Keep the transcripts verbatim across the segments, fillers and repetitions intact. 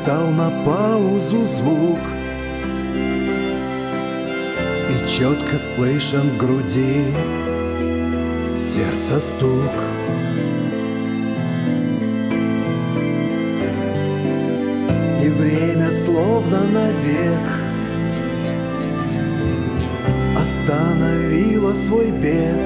стал на паузу звук, и четко слышен в груди сердца стук. И время словно навек остановило свой бег,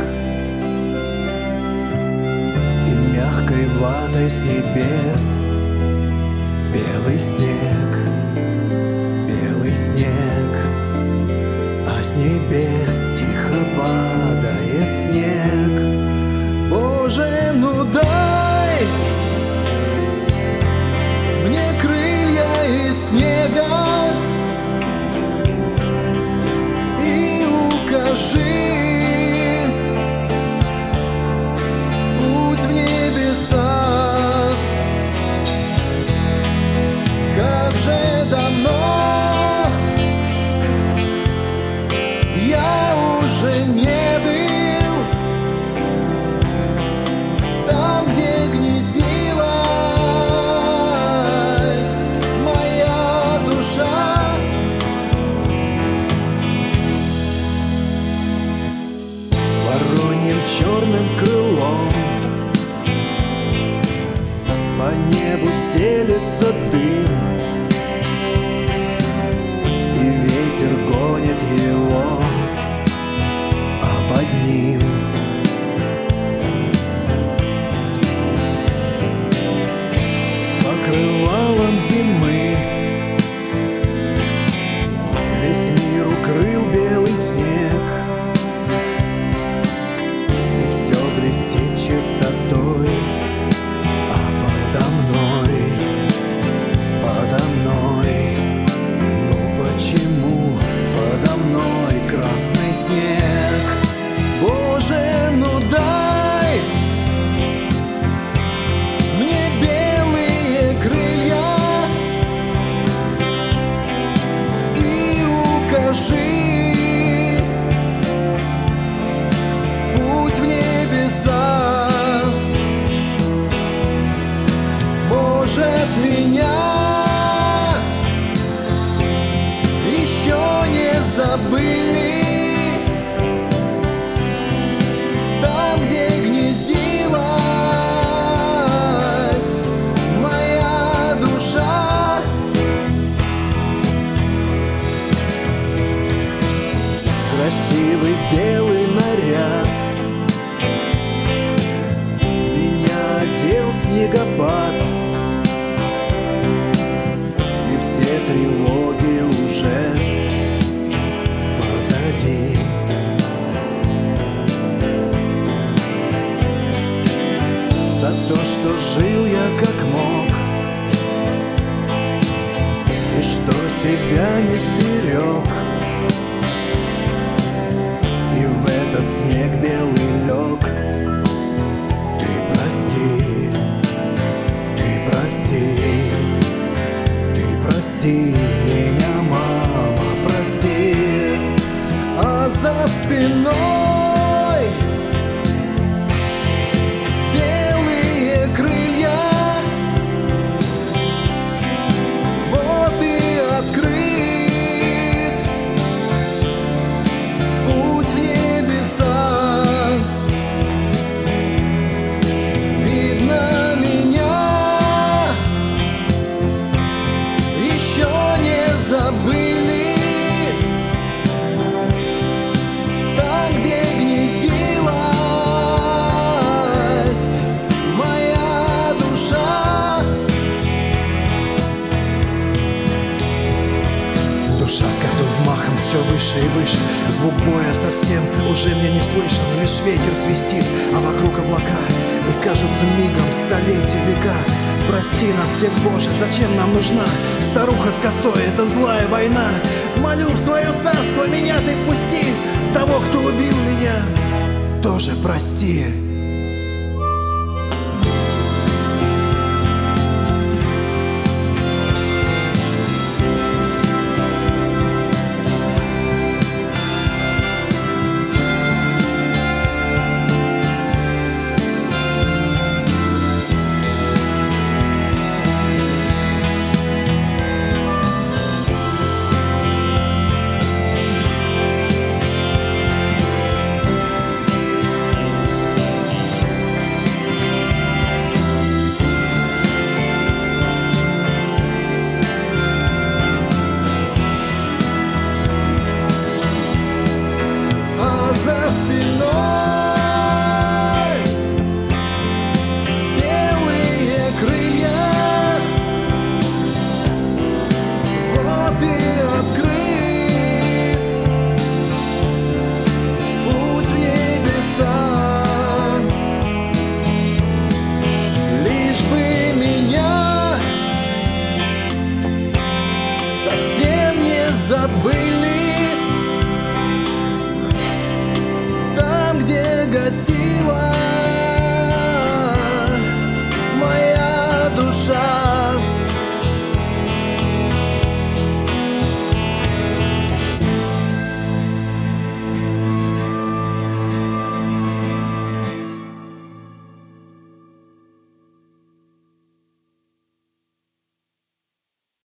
и мягкой ватой с небес белый снег, белый снег, а с небес тихо падает снег. Боже, ну дай мне крылья из снега и укажи путь в небеса. Как же давно я уже не был там, где гнездилась моя душа. Вороньим черным крылом по небу стелется дым, и ветер гонит его, а под ним покрывалом зимы весь мир укрыл белый снег, и все блестит чистотой. Подо мной, подо мной, ну почему подо мной красный снег? Боже, ну дай мне белые крылья и укажи путь в небеса. Может, меня еще не забыли там, где гнездилась моя душа. Красивый белый наряд меня одел снегопад, все тревоги уже позади. За то, что жил я как мог, и что себя не сберег, и в этот снег белый лег. Ты прости, ты прости, прости меня, мама, прости. А за спиной белые крылья, вот и открыт путь в небеса. Видно меня еще не забыли там, где гнездилась моя душа. Душа скользит взмахом все выше и выше, звук боя совсем уже мне не слышен. Лишь ветер свистит, а вокруг облака, и кажется мигом столетия, века. Прости нас всех, Боже, зачем нам нужна старуха с косой, это злая война. Молю в свое царство меня ты впусти, того, кто убил меня, тоже прости.